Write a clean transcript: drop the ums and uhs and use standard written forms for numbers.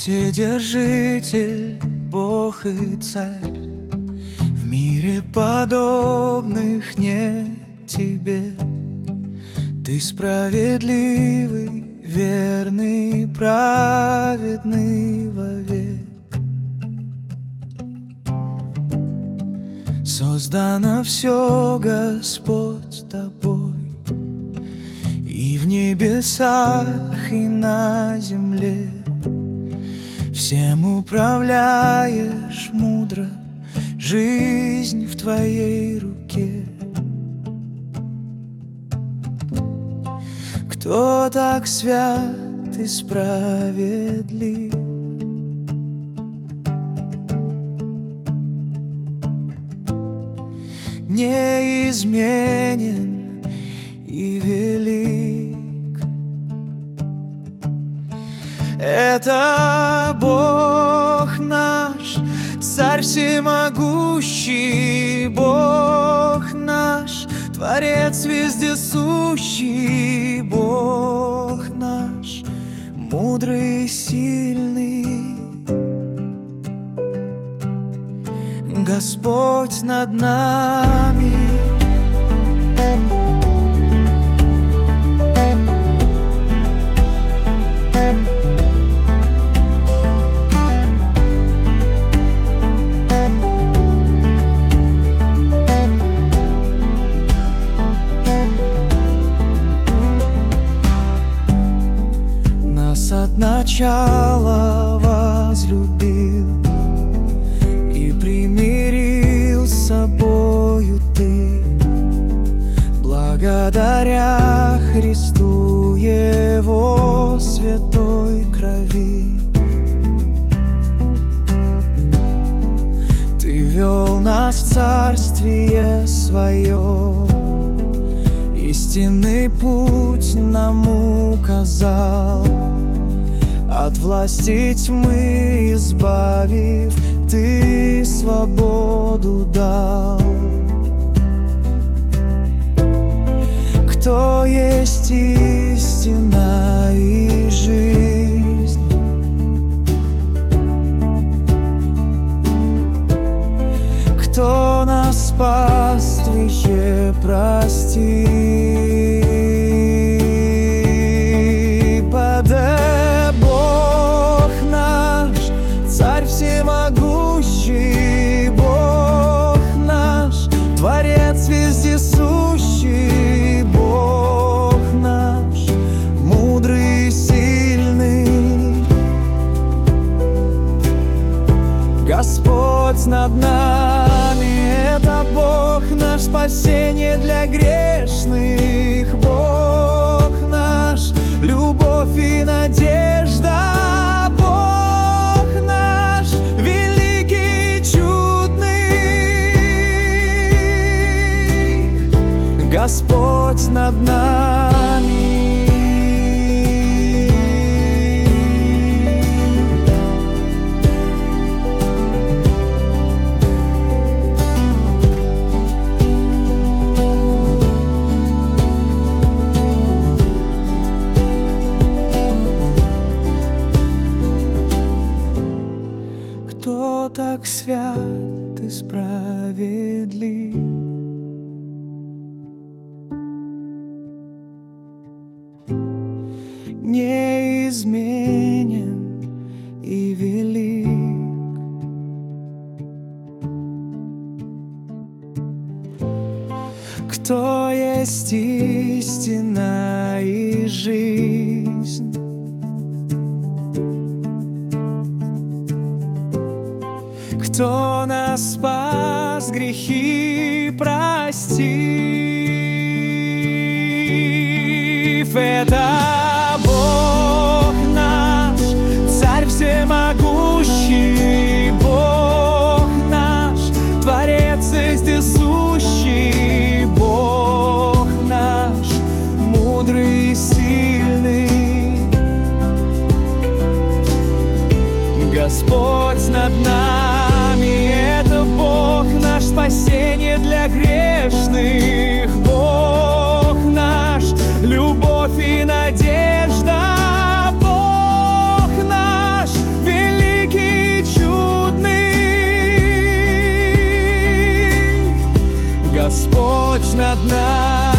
Вседержитель, Бог и Царь, в мире подобных нет тебе. Ты справедливый, верный, праведный вовек. Создано все, Господь, тобой, и в небесах, и на земле. Всем управляешь мудро, жизнь в твоей руке. Кто так свят и справедлив? Неизменен и велик. Это Бог наш, Царь всемогущий, Бог наш, Творец вездесущий, Бог наш, мудрый и сильный. Господь над нами. Нас от начала возлюбил и примирил с собою ты, благодаря Христу Его святой крови. Ты вел нас в царствие свое, истинный путь нам указал. От власти тьмы избавив, ты свободу дал. Кто есть истина и жизнь? Кто нас спас, грехе прости? Бог наш, Царь всемогущий, Бог наш, Творец вездесущий, Бог наш, мудрый и сильный. Господь над нами, это Бог наш, спасение для грешных, Бог наш, любовь и надежда, Бог наш, великий и чудный, Господь над нами. Кто так свят и справедлив? Неизменен и велик. Кто есть истина и жизнь? Кто нас спас, грехи простив? Это Бог наш, Царь всемогущий, Бог наш, Творец вездесущий, Бог наш, мудрый и сильный. Господь над нами, это Бог наш, спасение для грешных, Бог наш, любовь и надежда. Господь над нами.